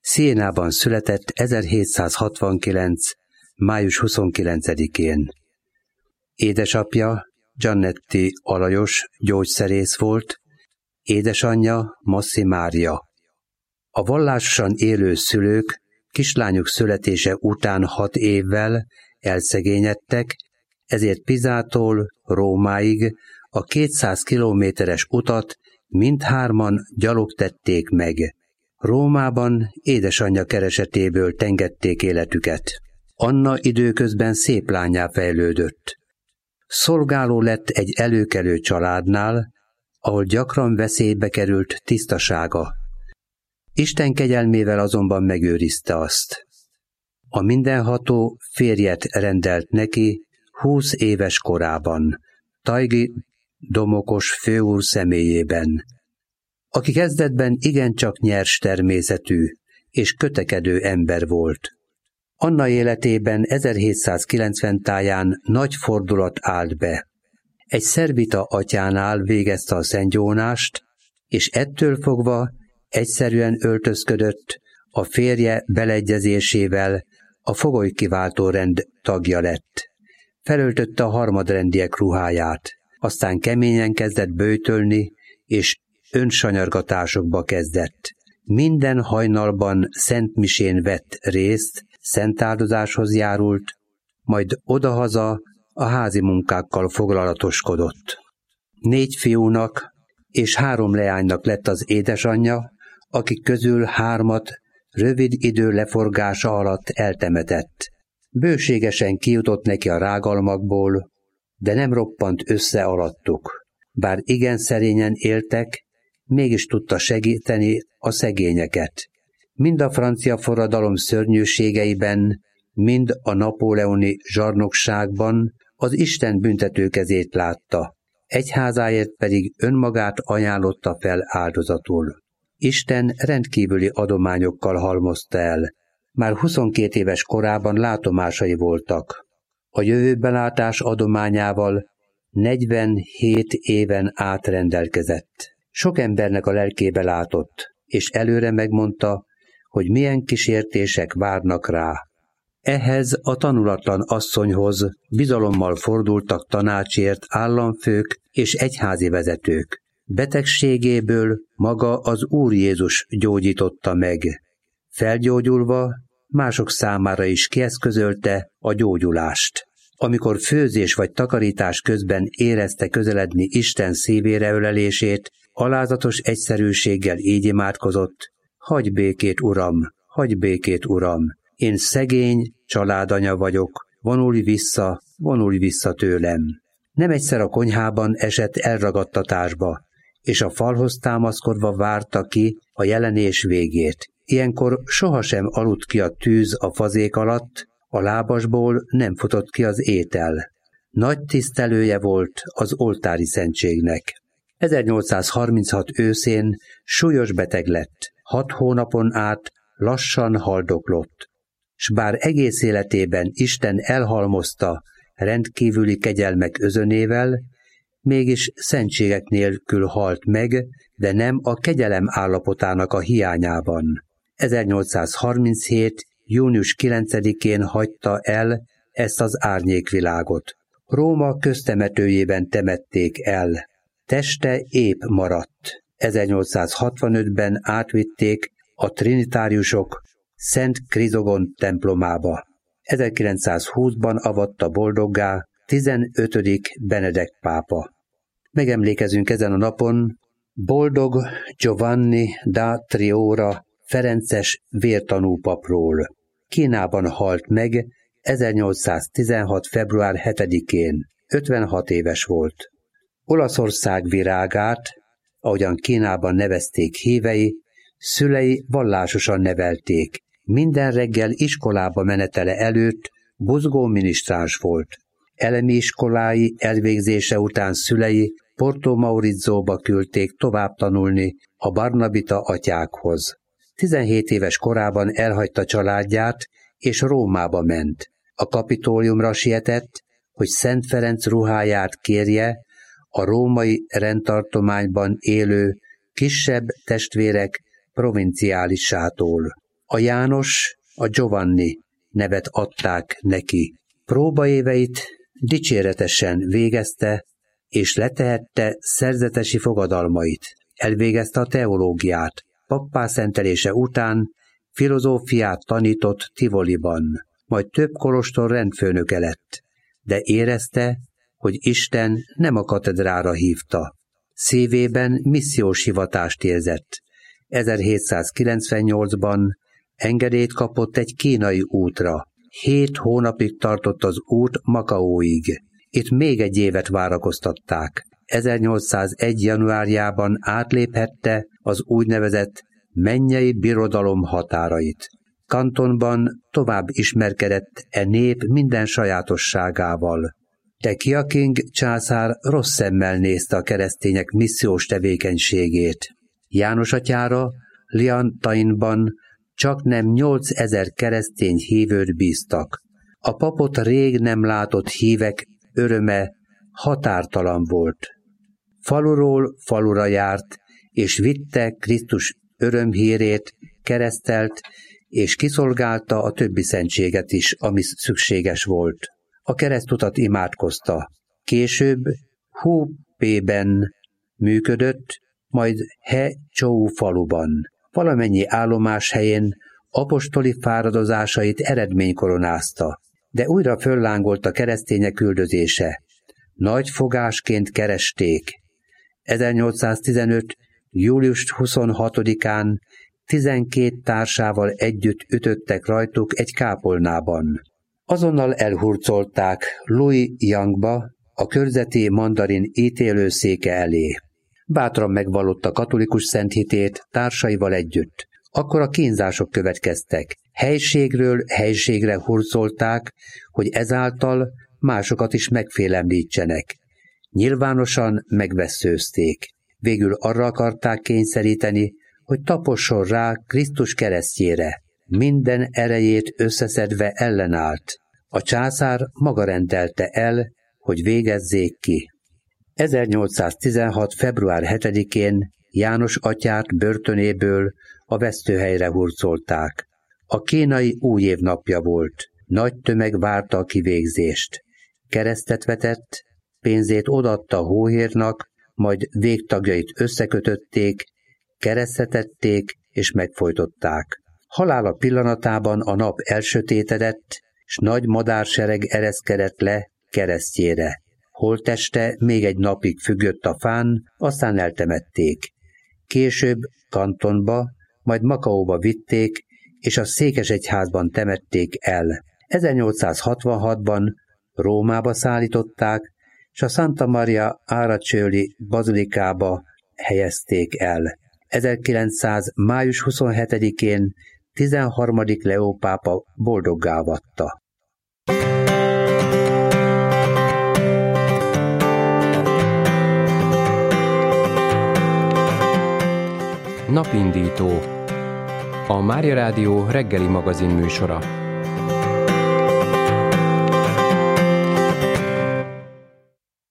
Sienában született 1769. május 29-én. Édesapja Giannetti Alajos gyógyszerész volt, édesanyja Masszi Mária. A vallásosan élő szülők kislányuk születése után 6 évvel elszegényedtek, ezért Pisától Rómáig a 200 kilométeres utat mindhárman gyalog tették meg. Rómában édesanyja keresetéből tengették életüket. Anna időközben szép lánnyá fejlődött. Szolgáló lett egy előkelő családnál, ahol gyakran veszélybe került tisztasága. Isten kegyelmével azonban megőrizte azt. A mindenható férjet rendelt neki 20 éves korában, Tajgi Domokos főúr személyében, aki kezdetben igencsak nyers természetű és kötekedő ember volt. Anna életében 1790 táján nagy fordulat állt be. Egy szerbita atyánál végezte a szentgyónást, és ettől fogva egyszerűen öltözködött, a férje beleegyezésével a fogolykiváltó rend tagja lett. Felöltötte a harmadrendiek ruháját, aztán keményen kezdett böjtölni, és önsanyargatásokba kezdett. Minden hajnalban szentmisén vett részt, szentáldozáshoz járult, majd odahaza a házi munkákkal foglalatoskodott. 4 fiúnak és 3 leánynak lett az édesanyja, akik közül 3 rövid idő leforgása alatt eltemetett. Bőségesen kijutott neki a rágalmakból, de nem roppant össze alattuk. Bár igen szerényen éltek, mégis tudta segíteni a szegényeket. Mind a francia forradalom szörnyűségeiben, mind a napóleoni zsarnokságban az Isten büntető kezét látta, egyházáért pedig önmagát ajánlotta fel áldozatul. Isten rendkívüli adományokkal halmozta el. Már 22 éves korában látomásai voltak. A jövőbelátás adományával 47 éven át rendelkezett. Sok embernek a lelkébe látott, és előre megmondta, hogy milyen kísértések várnak rá. Ehhez a tanulatlan asszonyhoz bizalommal fordultak tanácsért államfők és egyházi vezetők. Betegségéből maga az Úr Jézus gyógyította meg. Felgyógyulva mások számára is kieszközölte a gyógyulást. Amikor főzés vagy takarítás közben érezte közeledni Isten szívére ölelését, alázatos egyszerűséggel így imádkozott: hagyj békét, Uram, hagyj békét, Uram, én szegény családanya vagyok, vonulj vissza tőlem. Nem egyszer a konyhában esett elragadtatásba, és a falhoz támaszkodva várta ki a jelenés végét. Ilyenkor sohasem aludt ki a tűz a fazék alatt, a lábasból nem futott ki az étel. Nagy tisztelője volt az oltári szentségnek. 1836 őszén súlyos beteg lett, 6 hónapon át lassan haldoklott, s bár egész életében Isten elhalmozta rendkívüli kegyelmek özönével, mégis szentségek nélkül halt meg, de nem a kegyelem állapotának a hiányában. 1837. június 9-én hagyta el ezt az árnyékvilágot. Róma köztemetőjében temették el. Teste épp maradt. 1865-ben átvitték a trinitáriusok Szent Krizogon templomába. 1920-ban avatta boldoggá 15. Benedek pápa. Megemlékezünk ezen a napon boldog Giovanni da Triora ferences vértanú papról. Kínában halt meg 1816. február 7-én, 56 éves volt. Olaszország virágát, ahogyan Kínában nevezték hívei, szülei vallásosan nevelték. Minden reggel iskolába menetele előtt buzgó minisztráns volt. Elemi iskolái elvégzése után szülei Porto Maurizóba küldték tovább tanulni a barnabita atyákhoz. 17 éves korában elhagyta családját, és Rómába ment. A Kapitóliumra sietett, hogy Szent Ferenc ruháját kérje a római rendtartományban élő kisebb testvérek provinciálissától. A János, a Giovanni nevet adták neki. Próbaéveit dicséretesen végezte, és letehette szerzetesi fogadalmait. Elvégezte a teológiát. Pappá szentelése után filozófiát tanított Tivoliban, majd több kolostor rendfőnöke lett, de érezte, hogy Isten nem a katedrára hívta. Szívében missziós hivatást érzett. 1798-ban engedélyt kapott egy kínai útra. 7 hónapig tartott az út Makaóig. Itt még egy évet várakoztatták. 1801. januárjában átléphette az úgynevezett mennyei birodalom határait. Kantonban tovább ismerkedett e nép minden sajátosságával. De Qiaqing császár rossz szemmel nézte a keresztények missziós tevékenységét. János atyára Liantainban csaknem 8000 keresztény hívőt bíztak. A papot rég nem látott hívek öröme határtalan volt. Faluról falura járt, és vitte Krisztus örömhírét, keresztelt, és kiszolgálta a többi szentséget is, ami szükséges volt. A keresztutat imádkozta. Később Hupében működött, majd He-Chou faluban. Valamennyi állomás helyén apostoli fáradozásait eredménykoronázta, de újra föllángolt a keresztények üldözése. Nagy fogásként keresték. 1815. július 26-án 12 társával együtt ütöttek rajtuk egy kápolnában. Azonnal elhurcolták Lui Yangba, a körzeti mandarin ítélőszéke elé. Bátran megvallotta katolikus szenthitét társaival együtt. Akkor a kínzások következtek. Helységről helységre hurcolták, hogy ezáltal másokat is megfélemlítsenek. Nyilvánosan megvesszőzték. Végül arra akarták kényszeríteni, hogy taposson rá Krisztus keresztjére. Minden erejét összeszedve ellenállt. A császár maga rendelte el, hogy végezzék ki. 1816. február 7-én János atyát börtönéből a vesztőhelyre hurcolták. A kínai új év napja volt. Nagy tömeg várta a kivégzést. Keresztet vetett, pénzét odaadta a hóhérnak, majd végtagjait összekötötték, keresztetették és megfojtották. Halála pillanatában a nap elsötétedett, s nagy madársereg ereszkedett le keresztjére. Holtteste még egy napig függött a fán, aztán eltemették. Később Kantonba, majd Makaóba vitték, és a székesegyházban temették el. 1866-ban Rómába szállították, és a Santa Maria Araceli bazilikába helyezték el. 1900. május 27-én 13. Leó pápa boldoggá avatta. Napindító. A Mária Rádió reggeli magazin műsora.